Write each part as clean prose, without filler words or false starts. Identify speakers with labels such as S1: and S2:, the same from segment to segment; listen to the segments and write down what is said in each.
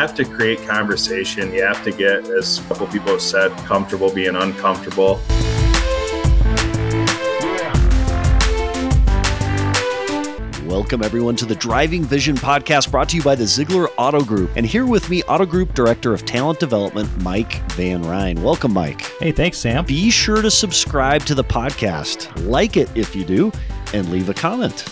S1: have to create conversation. You have to get, as a couple people have said, comfortable being uncomfortable.
S2: Welcome, everyone, to the Driving Vision podcast brought to you by the Ziegler Auto Group. And here with me, Auto Group Director of Talent Development, Mike Van Ryn. Welcome, Mike.
S3: Hey, thanks, Sam.
S2: Be sure to subscribe to the podcast, like it if you do, and leave a comment.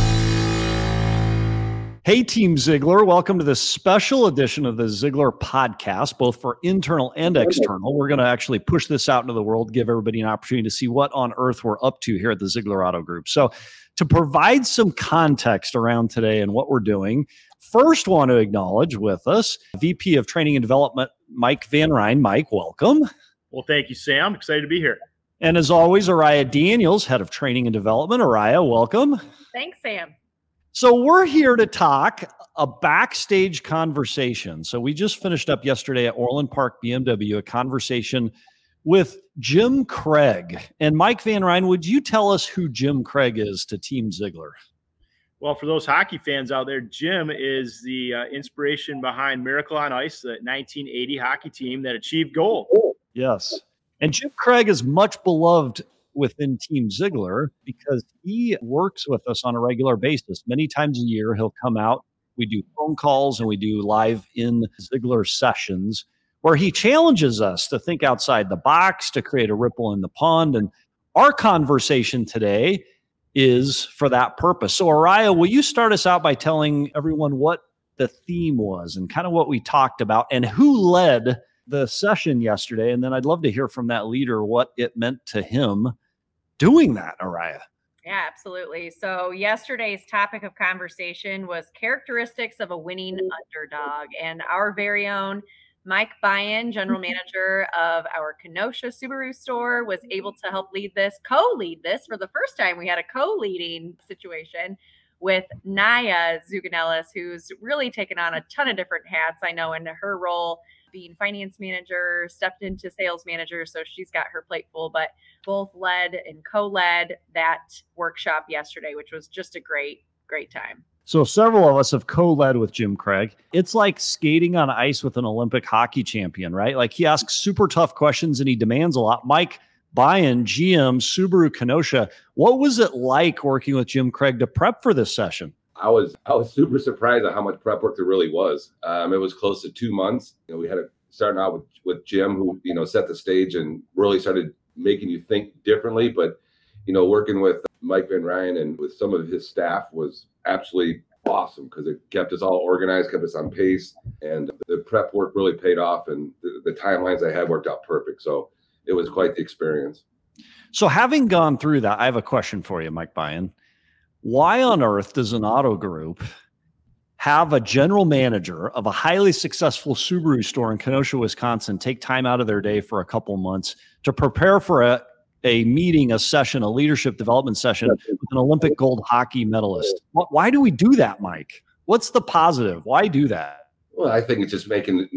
S2: Hey, Team Ziegler. Welcome to this special edition of the Ziegler podcast, both for internal and external. We're going to actually push this out into the world, give everybody an opportunity to see what on earth we're up to here at the Ziegler Auto Group. So to provide some context around today and what we're doing, first want to acknowledge with us VP of Training and Development, Mike Van Ryn. Mike, welcome.
S4: Well, thank you, Sam. Excited to be here.
S2: And as always, Araya Daniels, Head of Training and Development. Araya, welcome.
S5: Thanks, Sam.
S2: So we're here to talk a backstage conversation. So we just finished up yesterday at Orland Park BMW, a conversation with Jim Craig. And Mike Van Ryn, would you tell us who Jim Craig is to Team Ziegler?
S4: Well, for those hockey fans out there, Jim is the inspiration behind Miracle on Ice, the 1980 hockey team that achieved gold.
S2: Yes. And Jim Craig is much beloved within Team Ziegler because he works with us on a regular basis. Many times a year, he'll come out. We do phone calls and we do live in Ziegler sessions where he challenges us to think outside the box, to create a ripple in the pond. And our conversation today is for that purpose. So Araya, will you start us out by telling everyone what the theme was and kind of what we talked about and who led the session yesterday? And then I'd love to hear from that leader what it meant to him doing that, Araya.
S5: Yeah, absolutely. So yesterday's topic of conversation was characteristics of a winning underdog. And our very own Mike Byan, general manager of our Kenosha Subaru store, was able to help co-lead this for the first time. We had a co-leading situation with Naya Zuganellis, who's really taken on a ton of different hats. I know in her role being finance manager, stepped into sales manager, so she's got her plate full, but both led and co-led that workshop yesterday, which was just a great time.
S2: So several of us have co-led with Jim Craig. It's like skating on ice with an Olympic hockey champion, right? Like he asks super tough questions and he demands a lot. Mike Byan, GM, Subaru Kenosha, what was it like working with Jim Craig to prep for this session?
S6: I was super surprised at how much prep work there really was. It was close to 2 months. We had starting out with Jim, who set the stage and really started making you think differently. But working with Mike Van Ryn and with some of his staff was absolutely awesome because it kept us all organized, kept us on pace, and the prep work really paid off. And the timelines I had worked out perfect. So it was quite the experience.
S2: So having gone through that, I have a question for you, Mike Byan. Why on earth does an auto group have a general manager of a highly successful Subaru store in Kenosha, Wisconsin, take time out of their day for a couple months to prepare for a meeting, a session, a leadership development session with an Olympic gold hockey medalist? Why do we do that, Mike? What's the positive? Why do that?
S6: Well, I think it's just making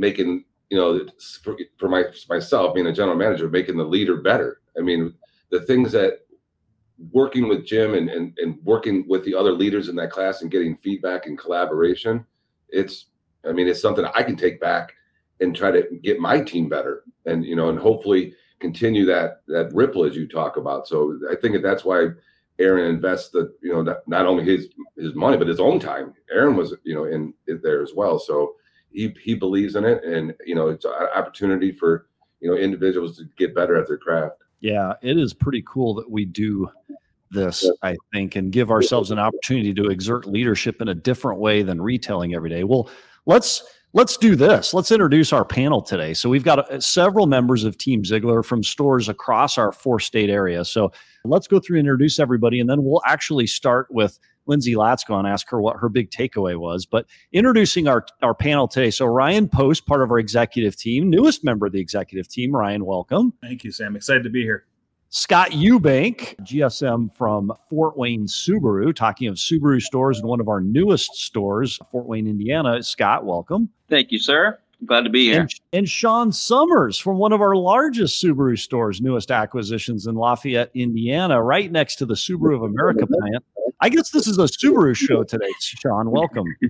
S6: for myself being a general manager, making the leader better. I mean, the things that working with Jim and working with the other leaders in that class and getting feedback and collaboration, it's something I can take back and try to get my team better and hopefully continue that ripple as you talk about. So I think that's why Aaron invests not only his money, but his own time. Aaron was, in there as well. So he believes in it, and, it's an opportunity for, individuals to get better at their craft.
S2: Yeah, it is pretty cool that we do this, I think, and give ourselves an opportunity to exert leadership in a different way than retailing every day. Well, let's do this. Let's introduce our panel today. So we've got several members of Team Ziegler from stores across our 4-state area. So let's go through and introduce everybody, and then we'll actually start with Lindsay Latsko and ask her what her big takeaway was. But introducing our panel today. So Ryan Post, part of our executive team, newest member of the executive team. Ryan, welcome.
S1: Thank you, Sam. Excited to be here.
S2: Scott Eubank, GSM from Fort Wayne Subaru, talking of Subaru stores in one of our newest stores, Fort Wayne, Indiana. Scott, welcome.
S7: Thank you, sir. Glad to be here.
S2: And Sean Summers from one of our largest Subaru stores, newest acquisitions in Lafayette, Indiana, right next to the Subaru of America plant. I guess this is a Subaru show today, Sean. Welcome.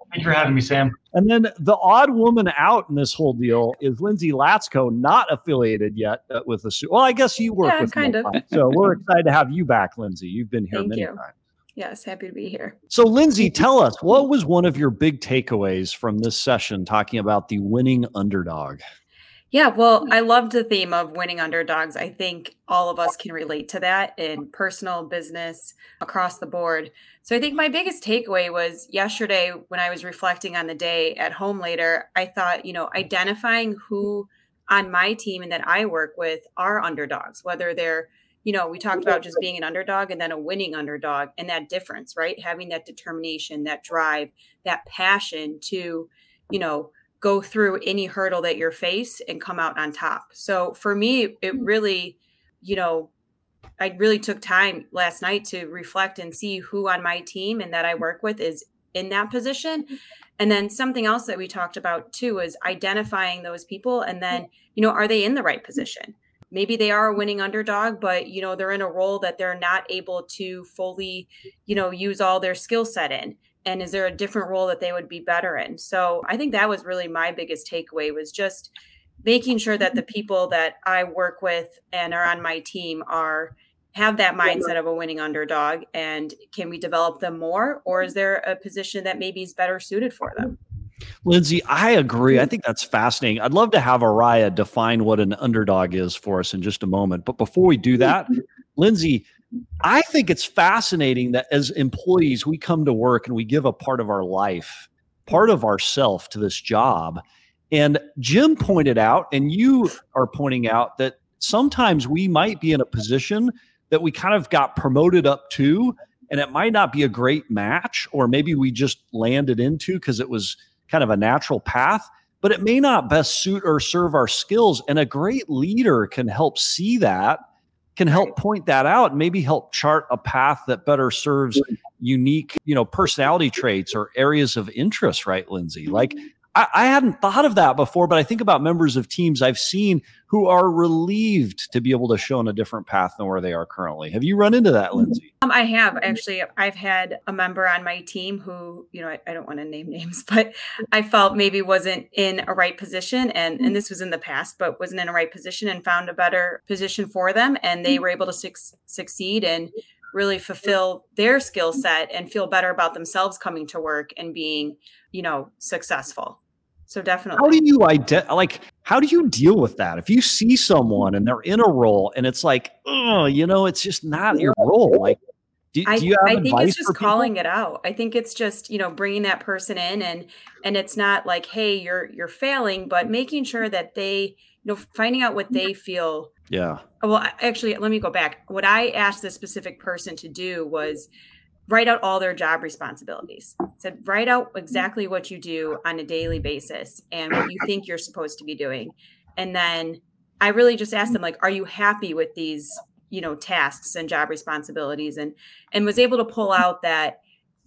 S3: Thank you for having me, Sam.
S2: And then the odd woman out in this whole deal is Lindsay Latsko, not affiliated yet with the Well, I guess you work with
S8: kind of.
S2: So we're excited to have you back, Lindsay. You've been here many times.
S8: Yes, happy to be here.
S2: So, Lindsay, tell us, what was one of your big takeaways from this session talking about the winning underdog?
S8: Yeah, well, I loved the theme of winning underdogs. I think all of us can relate to that in personal, business, across the board. So I think my biggest takeaway was yesterday when I was reflecting on the day at home later, I thought, identifying who on my team and that I work with are underdogs, whether they're, we talked about just being an underdog and then a winning underdog, and that difference, right? Having that determination, that drive, that passion to, go through any hurdle that you're faced and come out on top. So for me, it really, I really took time last night to reflect and see who on my team and that I work with is in that position. And then something else that we talked about too is identifying those people. And then, are they in the right position? Maybe they are a winning underdog, but, they're in a role that they're not able to fully, use all their skill set in. And is there a different role that they would be better in? So I think that was really my biggest takeaway, was just making sure that the people that I work with and are on my team have that mindset of a winning underdog. And can we develop them more? Or is there a position that maybe is better suited for them?
S2: Lindsay, I agree. I think that's fascinating. I'd love to have Araya define what an underdog is for us in just a moment. But before we do that, Lindsay, I think it's fascinating that as employees, we come to work and we give a part of our life, part of ourself to this job. And Jim pointed out, and you are pointing out, that sometimes we might be in a position that we kind of got promoted up to, and it might not be a great match, or maybe we just landed into because it was kind of a natural path, but it may not best suit or serve our skills. And a great leader can help see that, can help point that out, and maybe help chart a path that better serves unique, personality traits or areas of interest, right, Lindsay? Like, I hadn't thought of that before, but I think about members of teams I've seen who are relieved to be able to show on a different path than where they are currently. Have you run into that, Lindsay?
S8: I have actually. I've had a member on my team who, I don't want to name names, but I felt maybe wasn't in a right position. And this was in the past, but wasn't in a right position and found a better position for them. And they were able to succeed and really fulfill their skill set and feel better about themselves coming to work and being, successful. So definitely.
S2: How do you deal with that? If you see someone and they're in a role and it's like, it's just not your role. Like, do you have advice?
S8: I think it's just calling it out. I think it's just, bringing that person in and it's not like, hey, you're failing, but making sure that they, finding out what they feel.
S2: Yeah.
S8: Well, actually, let me go back. What I asked this specific person to do was write out all their job responsibilities. Said, write out exactly what you do on a daily basis and what you think you're supposed to be doing. And then I really just asked them, like, are you happy with these, tasks and job responsibilities? And was able to pull out that,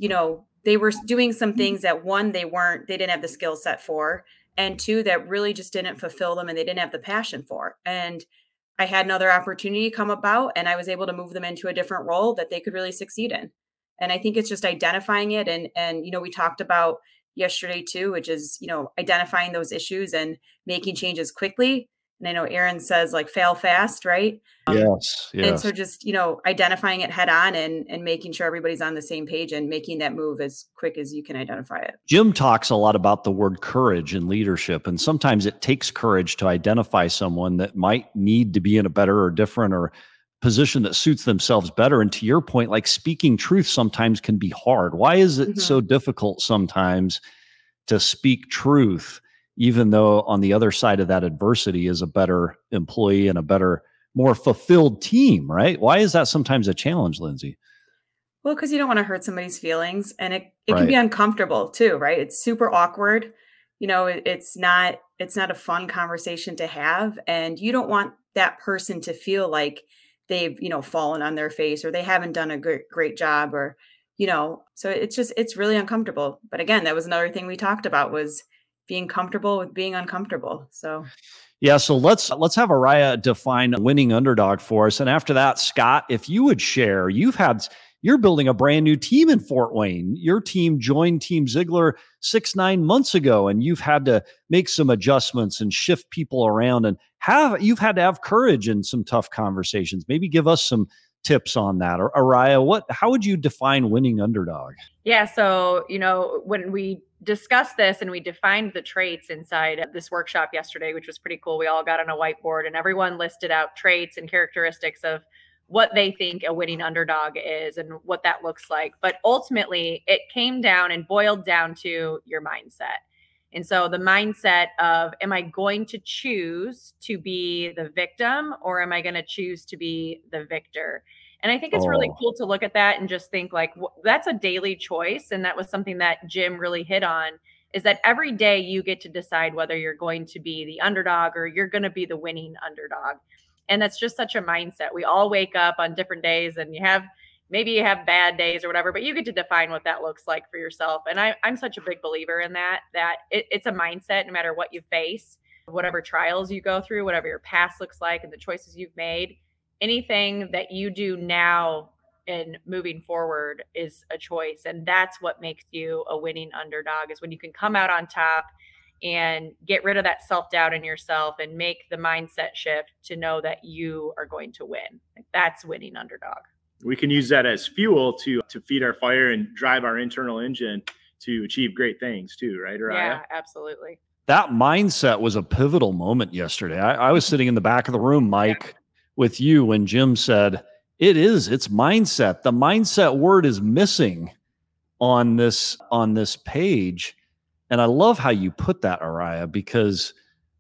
S8: they were doing some things that, one, they didn't have the skill set for, and two, that really just didn't fulfill them and they didn't have the passion for. And I had another opportunity come about and I was able to move them into a different role that they could really succeed in. And I think it's just identifying it. And we talked about yesterday too, which is, identifying those issues and making changes quickly. And I know Aaron says, like, fail fast, right?
S2: Yes.
S8: And so just, identifying it head on and making sure everybody's on the same page and making that move as quick as you can identify it.
S2: Jim talks a lot about the word courage in leadership. And sometimes it takes courage to identify someone that might need to be in a better or different or position that suits themselves better. And to your point, like, speaking truth sometimes can be hard. Why is it so difficult sometimes to speak truth, even though on the other side of that adversity is a better employee and a better, more fulfilled team, right? Why is that sometimes a challenge, Lindsay?
S8: Well, because you don't want to hurt somebody's feelings, and it can be uncomfortable too, right? It's super awkward. It's not a fun conversation to have, and you don't want that person to feel like they've, fallen on their face or they haven't done a great job or, so it's really uncomfortable. But again, that was another thing we talked about, was being comfortable with being uncomfortable. So.
S2: Yeah. So let's have Araya define winning underdog for us. And after that, Scott, if you would share, you've had you're building a brand new team in Fort Wayne. Your team joined Team Ziegler 6-9 months ago, and you've had to make some adjustments and shift people around, and you've had to have courage in some tough conversations. Maybe give us some tips on that. Or Araya, how would you define winning underdog?
S5: Yeah. So, when we discussed this and we defined the traits inside of this workshop yesterday, which was pretty cool. We all got on a whiteboard and everyone listed out traits and characteristics of what they think a winning underdog is and what that looks like. But ultimately, it came down and boiled down to your mindset. And so the mindset of, am I going to choose to be the victim or am I going to choose to be the victor? And I think it's really cool to look at that and just think like, that's a daily choice. And that was something that Jim really hit on, is that every day you get to decide whether you're going to be the underdog or you're going to be the winning underdog. And that's just such a mindset. We all wake up on different days and maybe you have bad days or whatever, but you get to define what that looks like for yourself. And I'm such a big believer in that it's a mindset, no matter what you face, whatever trials you go through, whatever your past looks like and the choices you've made, anything that you do now and moving forward is a choice. And that's what makes you a winning underdog, is when you can come out on top and get rid of that self-doubt in yourself and make the mindset shift to know that you are going to win. That's winning underdog.
S4: We can use that as fuel to feed our fire and drive our internal engine to achieve great things too, right, Araya?
S5: Yeah, absolutely.
S2: That mindset was a pivotal moment yesterday. I was sitting in the back of the room, Mike, with you when Jim said, it's mindset. The mindset word is missing on this page. And I love how you put that, Araya, because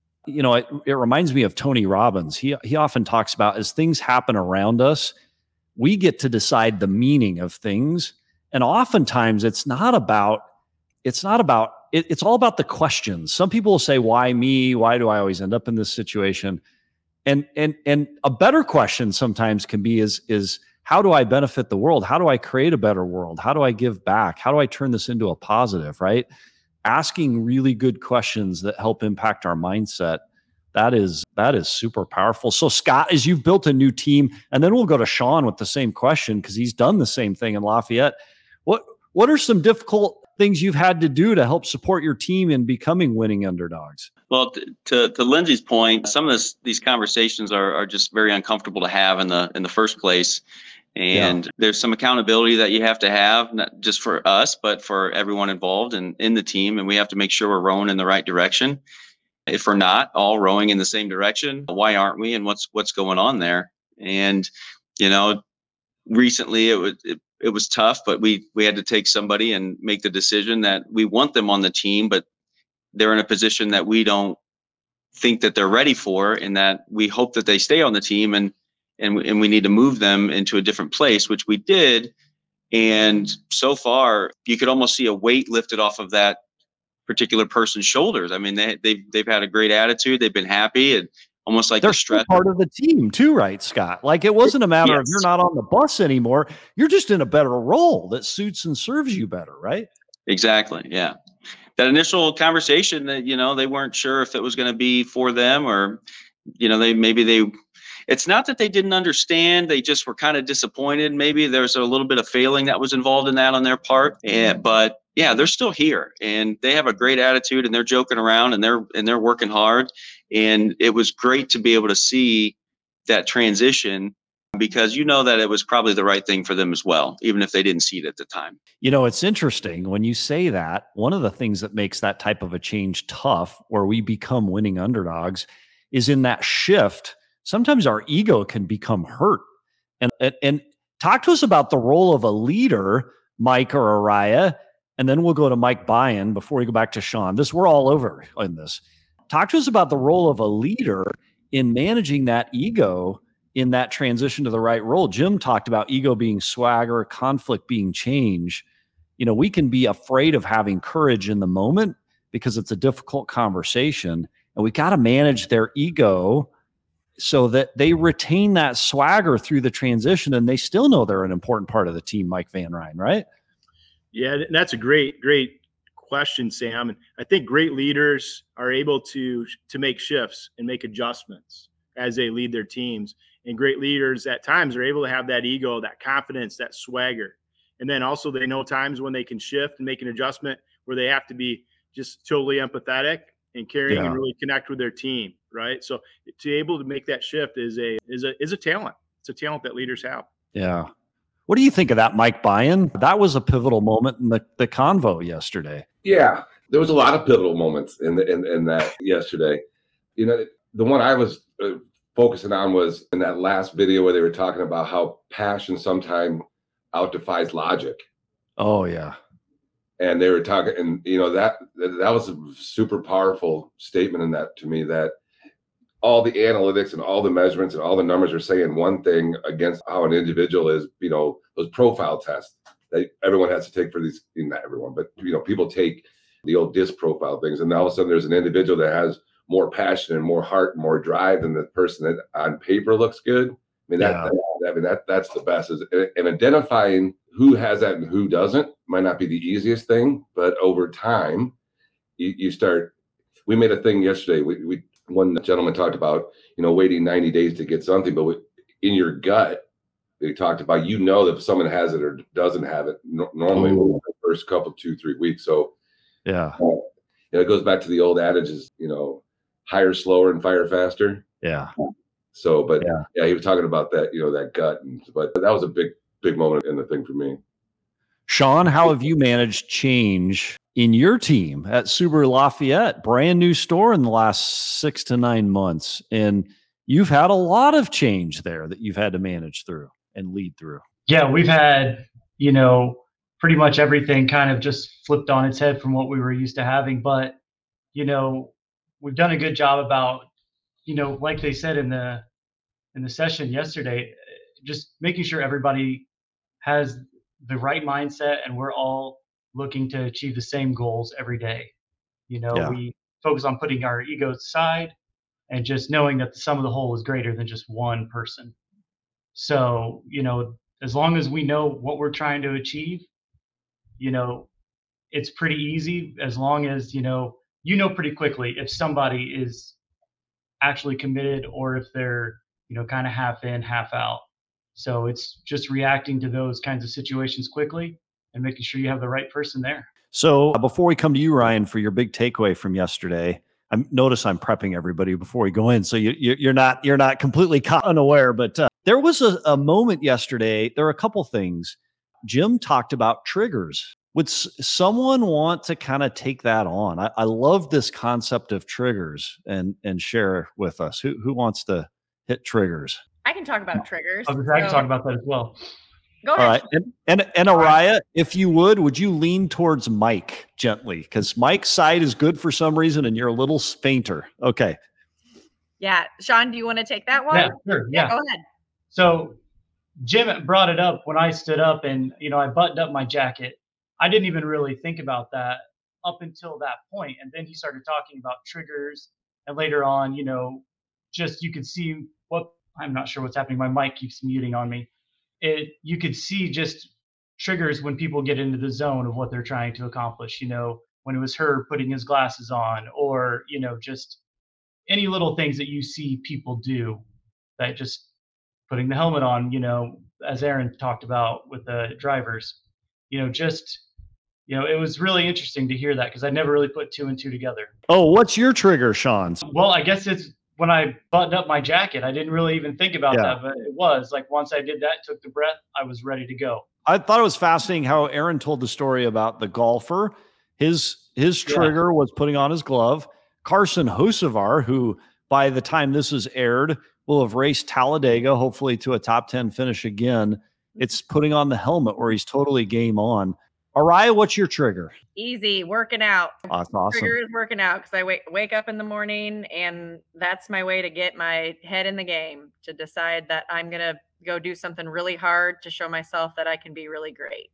S2: it reminds me of Tony Robbins. He often talks about, as things happen around us, we get to decide the meaning of things. And oftentimes it's all about the questions. Some people will say, why me? Why do I always end up in this situation? And a better question sometimes can be is how do I benefit the world? How do I create a better world? How do I give back? How do I turn this into a positive, right? Asking really good questions that help impact our mindset. That is super powerful. So Scott, as you've built a new team, and then we'll go to Sean with the same question because he's done the same thing in Lafayette. What are some difficult things you've had to do to help support your team in becoming winning underdogs?
S7: Well, to Lindsay's point, some of these conversations are just very uncomfortable to have in the first place. And there's some accountability that you have to have, not just for us, but for everyone involved in the team. And we have to make sure we're rowing in the right direction. If we're not all rowing in the same direction, why aren't we? And what's going on there? And, recently it was tough, but we had to take somebody and make the decision that we want them on the team, but they're in a position that we don't think that they're ready for, and that we hope that they stay on the team and we need to move them into a different place, which we did. And so far, you could almost see a weight lifted off of that particular person's shoulders. I mean, they've had a great attitude. They've been happy, and almost like
S2: they're still part of the team too, right, Scott? Like, it wasn't a matter of you're not on the bus anymore. You're just in a better role that suits and serves you better, right?
S7: Exactly. Yeah. That initial conversation that, they weren't sure if it was going to be for them, or, it's not that they didn't understand. They just were kind of disappointed. Maybe there's a little bit of failing that was involved in that on their part. But yeah, they're still here and they have a great attitude and they're joking around and they're working hard. And it was great to be able to see that transition, because that it was probably the right thing for them as well, even if they didn't see it at the time.
S2: It's interesting when you say that. One of the things that makes that type of a change tough, where we become winning underdogs, is in that shift. Sometimes our ego can become hurt. And talk to us about the role of a leader, Mike or Araya, and then we'll go to Mike Byan before we go back to Sean. We're all over in this. Talk to us about the role of a leader in managing that ego in that transition to the right role. Jim talked about ego being swagger, conflict being change. We can be afraid of having courage in the moment because it's a difficult conversation, and we got to manage their ego so that they retain that swagger through the transition and they still know they're an important part of the team, Mike Van Ryn, right?
S4: Yeah, that's a great question, Sam. And I think great leaders are able to make shifts and make adjustments as they lead their teams. And great leaders at times are able to have that ego, that confidence, that swagger. And then also they know times when they can shift and make an adjustment where they have to be just totally empathetic and caring and really connect with their team, right? So to be able to make that shift is a talent. It's a talent that leaders have.
S2: Yeah. What do you think of that, Mike Byan? That was a pivotal moment in the convo yesterday.
S6: Yeah, there was a lot of pivotal moments in that yesterday. You know, the one I was focusing on was in that last video where they were talking about how passion sometimes outdefies logic.
S2: Oh yeah.
S6: And they were talking, and you know, that was a super powerful statement in that to me, that all the analytics and all the measurements and all the numbers are saying one thing against how an individual is. You know, those profile tests that everyone has to take for these, not everyone, but you know, people take the old DISC profile things, and all of a sudden there's an individual that has more passion and more heart and more drive than the person that on paper looks good. I mean, that's the best. And identifying who has that and who doesn't might not be the easiest thing, but over time, you start. We made a thing yesterday. One gentleman talked about, you know, waiting 90 days to get something, but in your gut, they talked about, you know, if someone has it or doesn't have it normally in the first couple, 2-3 weeks. So
S2: yeah,
S6: it goes back to the old adages, you know, hire slower and fire faster.
S2: Yeah.
S6: So, but yeah, he was talking about that, you know, that gut, but that was a big moment in the thing for me.
S2: Sean, how have you managed change in your team at Subaru Lafayette? Brand new store in the last 6 to 9 months. And you've had a lot of change there that you've had to manage through and lead through.
S3: Yeah, we've had, you know, pretty much everything kind of just flipped on its head from what we were used to having. But, you know, we've done a good job about, you know, like they said in the session yesterday, just making sure everybody has the right mindset and we're all looking to achieve the same goals every day. You know, we focus on putting our egos aside and just knowing that the sum of the whole is greater than just one person. So, you know, as long as we know what we're trying to achieve, you know, it's pretty easy, as long as, you know pretty quickly if somebody is actually committed or if they're, you know, kind of half in, half out. So it's just reacting to those kinds of situations quickly and making sure you have the right person there.
S2: So before we come to you, Ryan, for your big takeaway from yesterday, notice I'm prepping everybody before we go in, so you're not completely unaware. But there was a moment yesterday. There were a couple things. Jim talked about triggers. Would someone want to kind of take that on? I love this concept of triggers and share with us. Who wants to hit triggers?
S5: I can talk about triggers.
S3: I can talk about that as well.
S5: Go ahead.
S2: All right. And Araya, if you would you lean towards Mike gently? Because Mike's side is good for some reason and you're a little fainter. Okay.
S5: Yeah. Sean, do you want to take that one?
S3: Yeah, sure. Yeah.
S5: Go ahead.
S3: So Jim brought it up when I stood up and, you know, I buttoned up my jacket. I didn't even really think about that up until that point. And then he started talking about triggers. And later on, you know, just you could see I'm not sure what's happening. My mic keeps muting on me. You could see just triggers when people get into the zone of what they're trying to accomplish. You know, when it was her putting his glasses on, or, you know, just any little things that you see people do, that just putting the helmet on, you know, as Aaron talked about with the drivers, you know, just, you know, it was really interesting to hear that because I never really put 2 and 2 together.
S2: Oh, what's your trigger, Sean?
S3: Well, I guess it's when I buttoned up my jacket. I didn't really even think about that, but it was like once I did that, took the breath, I was ready to go.
S2: I thought it was fascinating how Aaron told the story about the golfer. His trigger was putting on his glove. Carson Hocevar, who by the time this is aired will have raced Talladega, hopefully to a top 10 finish again. It's putting on the helmet where he's totally game on. Araya, what's your trigger?
S5: Easy, working out.
S2: That's awesome.
S5: Trigger is working out because I wake up in the morning and that's my way to get my head in the game, to decide that I'm going to go do something really hard to show myself that I can be really great.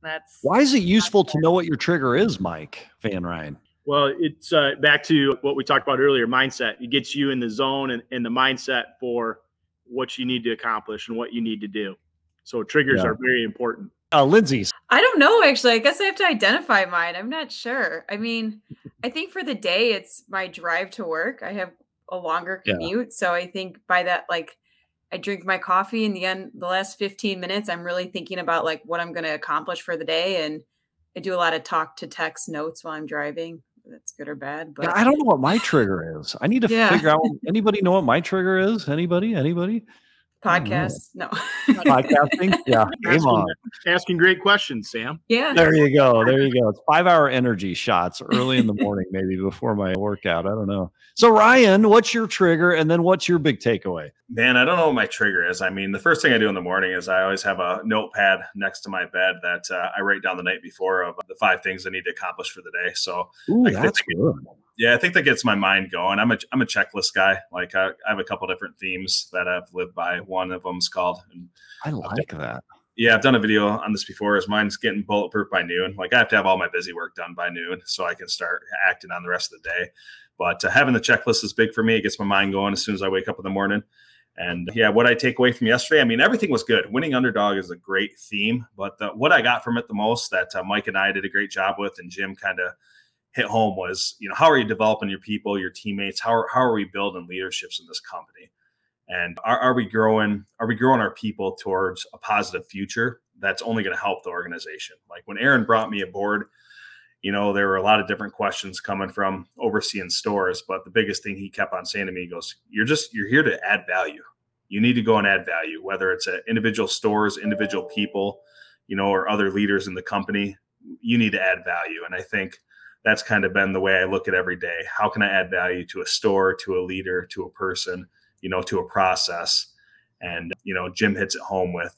S2: Why is it useful to know what your trigger is, Mike Van Ryn?
S4: Well, it's back to what we talked about earlier, mindset. It gets you in the zone and the mindset for what you need to accomplish and what you need to do. So triggers are very important.
S2: Lindsay's.
S8: I don't know, actually. I guess I have to identify mine. I'm not sure. I mean, I think for the day, it's my drive to work. I have a longer commute. So I think by that, like, I drink my coffee, and the last 15 minutes, I'm really thinking about like what I'm going to accomplish for the day. And I do a lot of talk to text notes while I'm driving. That's good or bad, but
S2: Yeah, I don't know what my trigger is. I need to figure out. Anybody know what my trigger is? Anybody?
S8: Podcasts. No.
S2: Podcasting? Yeah. Game on.
S4: Asking great questions, Sam.
S8: Yeah.
S2: There you go. It's 5-hour energy shots early in the morning, maybe before my workout. I don't know. So Ryan, what's your trigger? And then what's your big takeaway?
S1: Man, I don't know what my trigger is. I mean, the first thing I do in the morning is I always have a notepad next to my bed that I write down the night before of the 5 things I need to accomplish for the day. So
S2: that's good.
S1: Yeah, I think that gets my mind going. I'm a checklist guy. Like I have a couple different themes that I've lived by. One of them's called.
S2: I like that.
S1: Yeah, I've done a video on this before. Is mine's getting bulletproof by noon. Like I have to have all my busy work done by noon so I can start acting on the rest of the day. But having the checklist is big for me. It gets my mind going as soon as I wake up in the morning. And yeah, what I take away from yesterday, I mean, everything was good. Winning underdog is a great theme. But what I got from it the most that Mike and I did a great job with, and Jim kind of hit home, was, how are you developing your people, your teammates? How are we building leaderships in this company? And are we growing our people towards a positive future that's only going to help the organization? Like when Aaron brought me aboard, there were a lot of different questions coming from overseeing stores, but the biggest thing he kept on saying to me, he goes, you're here to add value. You need to go and add value, whether it's at individual stores, individual people, or other leaders in the company. You need to add value. And I think that's kind of been the way I look at every day. How can I add value to a store, to a leader, to a person, to a process? And, Jim hits it home with,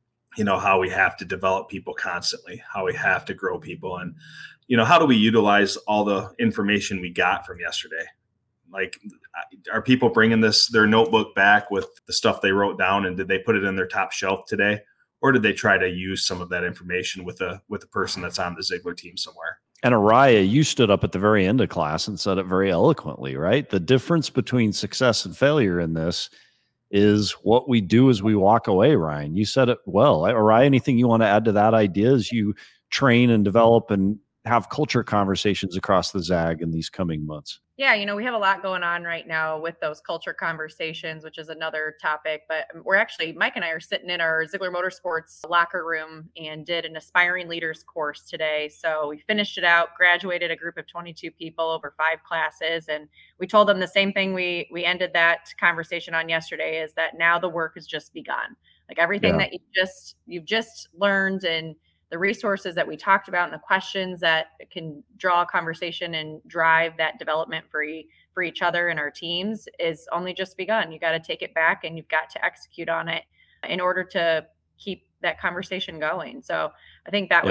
S1: how we have to develop people constantly, how we have to grow people. And, how do we utilize all the information we got from yesterday? Like, are people bringing their notebook back with the stuff they wrote down, and did they put it in their top shelf today? Or did they try to use some of that information with a person that's on the Ziglar team somewhere?
S2: And Araya, you stood up at the very end of class and said it very eloquently, right? The difference between success and failure in this is what we do as we walk away, Ryan. You said it well. Araya, anything you want to add to that idea as you train and develop and have culture conversations across the ZAG in these coming months?
S5: Yeah, we have a lot going on right now with those culture conversations, which is another topic. But Mike and I are sitting in our Ziglar Motorsports locker room and did an Aspiring Leaders course today. So we finished it out, graduated a group of 22 people over 5 classes. And we told them the same thing we ended that conversation on yesterday, is that now the work has just begun. Like everything that you've just learned, and the resources that we talked about and the questions that can draw a conversation and drive that development for each other and our teams is only just begun. You got to take it back and you've got to execute on it in order to keep that conversation going. So I think that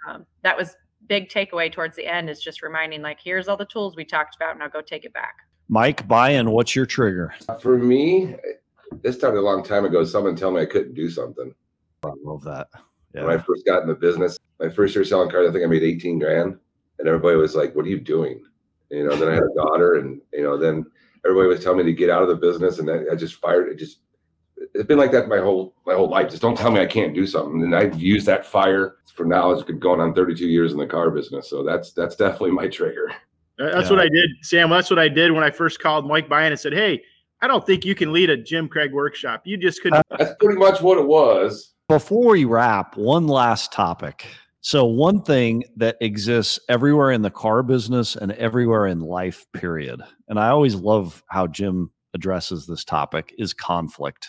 S5: was big takeaway towards the end, is just reminding, like, here's all the tools we talked about. Now go take it back.
S2: Mike Byan, what's your trigger?
S6: For me, this started a long time ago. Someone told me I couldn't do something.
S2: I love that. Yeah.
S6: When I first got in the business, my first year selling cars, I think I made 18 grand. And everybody was like, what are you doing? Then I had a daughter, and, then everybody was telling me to get out of the business. And I just fired. It's been like that my whole life. Just don't tell me I can't do something. And I've used that fire for now. It's been going on 32 years in the car business. So that's definitely my trigger.
S4: That's what I did, Sam. That's what I did when I first called Mike Byan and said, hey, I don't think you can lead a Jim Craig workshop. You just couldn't.
S6: That's pretty much what it was.
S2: Before we wrap, one last topic. So one thing that exists everywhere in the car business and everywhere in life, period, and I always love how Jim addresses this topic, is conflict.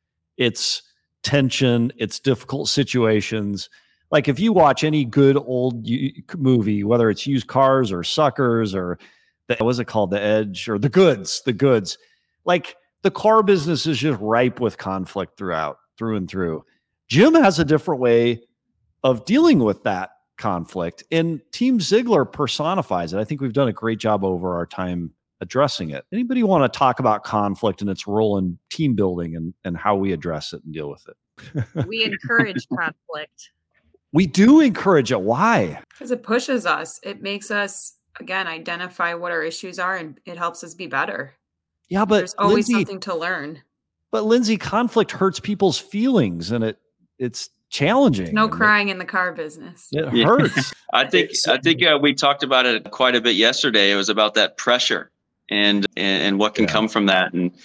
S2: It's tension. It's difficult situations. Like if you watch any good old movie, whether it's Used Cars or Suckers or what's it called? The Edge or The Goods. Like the car business is just ripe with conflict through and through. Jim has a different way of dealing with that conflict, and Team Ziglar personifies it. I think we've done a great job over our time addressing it. Anybody want to talk about conflict and its role in team building and how we address it and deal with it?
S5: We encourage conflict.
S2: We do encourage it. Why?
S8: Because it pushes us. It makes us, again, identify what our issues are, and it helps us be better.
S2: Yeah, but
S8: there's always something to learn.
S2: But Lindsay, conflict hurts people's feelings, and it's challenging.
S8: No crying in the car business.
S2: It hurts.
S7: I think we talked about it quite a bit yesterday. It was about that pressure and what can come from that. And,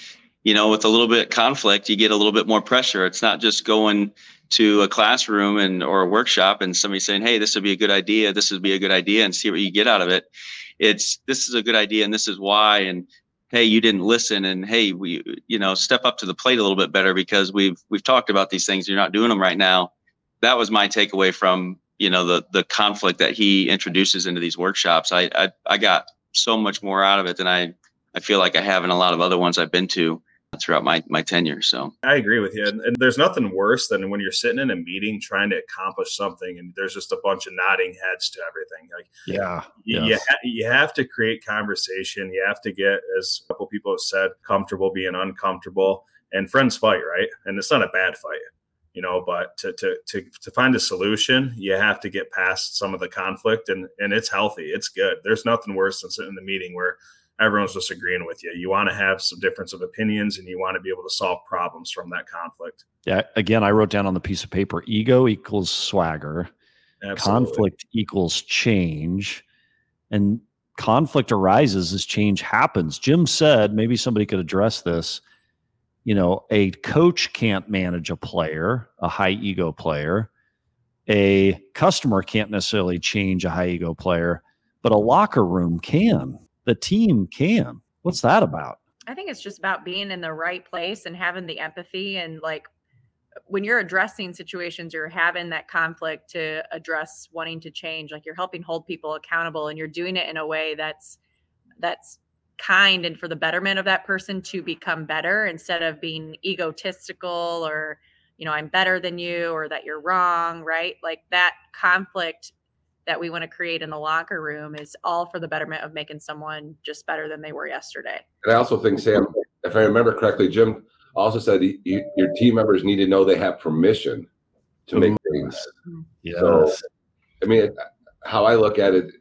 S7: with a little bit of conflict, you get a little bit more pressure. It's not just going to a classroom or a workshop and somebody saying, hey, this would be a good idea. This would be a good idea, and see what you get out of it. This is a good idea, and this is why. And hey, you didn't listen. And hey, we, step up to the plate a little bit better because we've talked about these things. You're not doing them right now. That was my takeaway from, the conflict that he introduces into these workshops. I got so much more out of it than I feel like I have in a lot of other ones I've been to throughout my tenure. So
S1: I agree with you. And there's nothing worse than when you're sitting in a meeting trying to accomplish something and there's just a bunch of nodding heads to everything. Like, you have to create conversation. You have to get, as a couple people have said, comfortable being uncomfortable, and friends fight, right? And it's not a bad fight, but to find a solution, you have to get past some of the conflict, and it's healthy. It's good. There's nothing worse than sitting in the meeting where everyone's just agreeing with you. You want to have some difference of opinions, and you want to be able to solve problems from that conflict.
S2: Yeah. Again, I wrote down on the piece of paper, ego equals swagger. Absolutely. Conflict equals change, and conflict arises as change happens. Jim said, maybe somebody could address this. A coach can't manage a player, a high ego player. A customer can't necessarily change a high ego player, but a locker room can. The team can. What's that about?
S5: I think it's just about being in the right place and having the empathy. And like when you're addressing situations, you're having that conflict to address wanting to change. Like you're helping hold people accountable, and you're doing it in a way that's kind and for the betterment of that person to become better, instead of being egotistical or, I'm better than you, or that you're wrong, right? Like that conflict that we want to create in the locker room is all for the betterment of making someone just better than they were yesterday.
S6: And I also think, Sam, if I remember correctly, Jim also said your team members need to know they have permission to make things.
S2: Yes.
S6: So, how I look at it,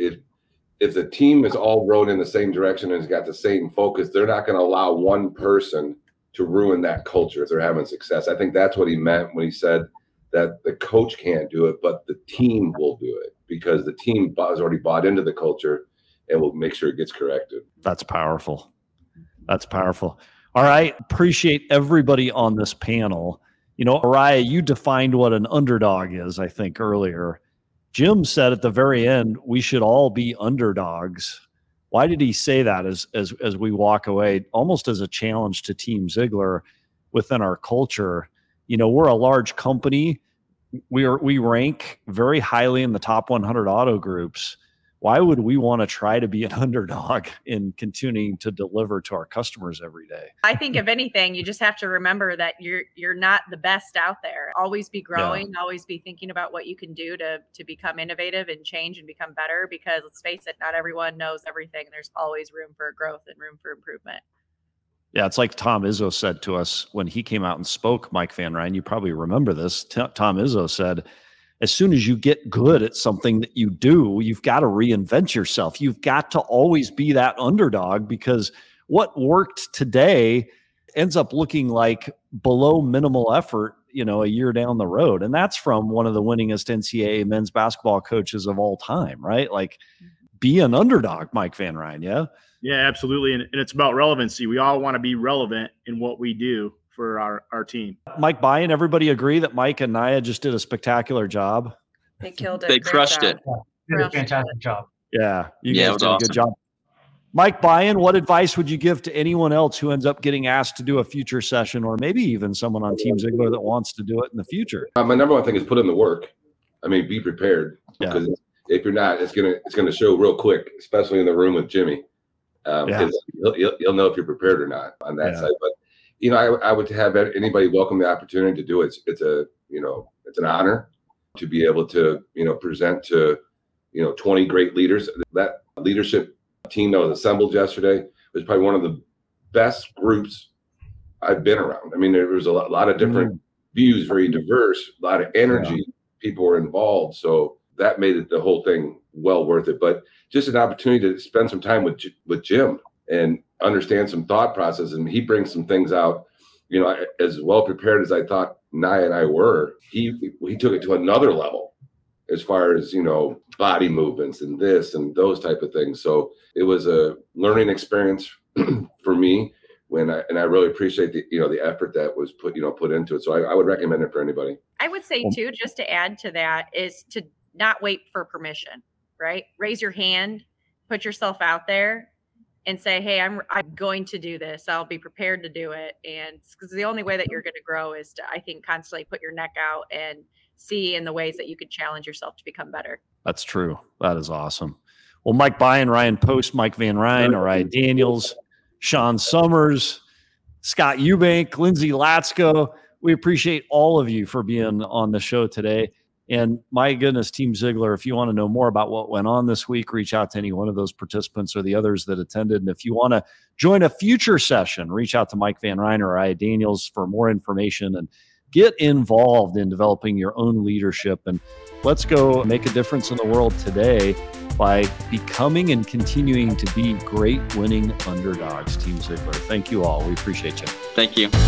S6: if the team is all rowing in the same direction and has got the same focus, they're not going to allow one person to ruin that culture if they're having success. I think that's what he meant when he said that the coach can't do it, but the team will do it, because the team has already bought into the culture and will make sure it gets corrected.
S2: That's powerful. That's powerful. All right. Appreciate everybody on this panel. Araya, you defined what an underdog is, I think, earlier. Jim said at the very end, we should all be underdogs. Why did he say that as we walk away, almost as a challenge to Team Ziegler within our culture? We're a large company. We rank very highly in the top 100 auto groups. Why would we want to try to be an underdog in continuing to deliver to our customers every day?
S5: I think if anything, you just have to remember that you're not the best out there. Always be growing, always be thinking about what you can do to become innovative and change and become better, because let's face it, not everyone knows everything. There's always room for growth and room for improvement.
S2: Yeah, it's like Tom Izzo said to us when he came out and spoke, Mike Van Ryn. You probably remember this. Tom Izzo said, as soon as you get good at something that you do, you've got to reinvent yourself. You've got to always be that underdog, because what worked today ends up looking like below minimal effort, a year down the road. And that's from one of the winningest NCAA men's basketball coaches of all time, right? Like, be an underdog, Mike Van Ryn. Yeah.
S4: Yeah, absolutely. And it's about relevancy. We all want to be relevant in what we do for our team.
S2: Mike Byan, everybody agree that Mike and Nia just did a spectacular job?
S8: They killed it.
S7: They crushed it.
S3: They did a fantastic job.
S2: Yeah, you
S7: it
S2: guys
S7: was
S2: did a good job. Mike Byan, what advice would you give to anyone else who ends up getting asked to do a future session, or maybe even someone on Team Ziegler that wants to do it in the future?
S6: My number one thing is put in the work. Be prepared, because if you're not, it's gonna show real quick, especially in the room with Jimmy. You'll know if you're prepared or not on that side. But I would have anybody welcome the opportunity to do it. It's an honor to be able to present to 20 great leaders. That leadership team that was assembled yesterday was probably one of the best groups I've been around. There was a lot of different views, very diverse, a lot of energy. People were involved, so that made it the whole thing well worth it. But just an opportunity to spend some time with Jim and understand some thought process, and he brings some things out. As well prepared as I thought Nia and I were, he took it to another level as far as body movements and this and those type of things. So it was a learning experience for me, I really appreciate the effort that was put into it. So I would recommend it for anybody.
S5: I would say too, just to add to that, is to not wait for permission, right? Raise your hand, put yourself out there and say, hey, I'm going to do this. I'll be prepared to do it. And because the only way that you're going to grow is to, I think, constantly put your neck out and see in the ways that you could challenge yourself to become better. That's true. That is awesome. Well, Mike Byan, Ryan Post, Mike Van Ryn, Oriah Daniels, Sean Summers, Scott Eubank, Lindsay Latsko. We appreciate all of you for being on the show today. And my goodness, Team Ziglar, if you want to know more about what went on this week, reach out to any one of those participants or the others that attended. And if you want to join a future session, reach out to Mike Van Ryn or Oriah Daniels for more information and get involved in developing your own leadership. And let's go make a difference in the world today by becoming and continuing to be great winning underdogs. Team Ziglar, thank you all. We appreciate you.
S7: Thank you.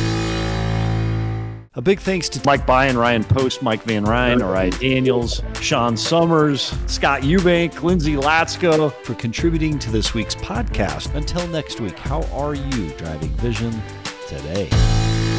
S2: A big thanks to Mike Byan, Ryan Post, Mike Van Ryn, Oriah Daniels, Sean Summers, Scott Eubank, Lindsay Latsko for contributing to this week's podcast. Until next week, how are you driving vision today?